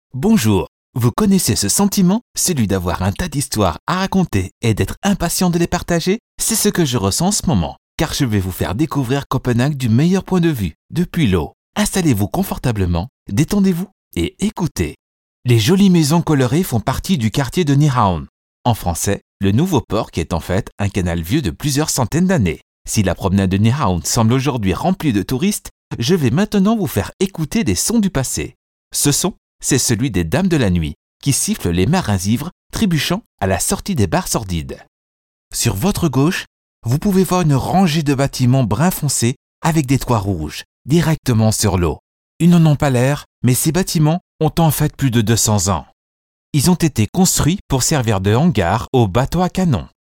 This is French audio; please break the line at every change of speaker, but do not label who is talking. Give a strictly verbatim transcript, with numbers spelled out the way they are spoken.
Bonjour, vous connaissez ce sentiment, celui d'avoir un tas d'histoires à raconter et d'être impatient de les partager? C'est ce que je ressens en ce moment, car je vais vous faire découvrir Copenhague du meilleur point de vue, depuis l'eau. Installez-vous confortablement, détendez-vous et écoutez. Les jolies maisons colorées font partie du quartier de Nyhavn. En français, le nouveau port qui est en fait un canal vieux de plusieurs centaines d'années. Si la promenade de Nyhavn semble aujourd'hui remplie de touristes, je vais maintenant vous faire écouter des sons du passé. Ce son, c'est celui des dames de la nuit, qui sifflent les marins ivres, trébuchant à la sortie des bars sordides. Sur votre gauche, vous pouvez voir une rangée de bâtiments brun foncé avec des toits rouges, directement sur l'eau. Ils n'en ont pas l'air, mais ces bâtiments ont en fait plus de deux cents ans. Ils ont été construits pour servir de hangar aux bateaux à canon.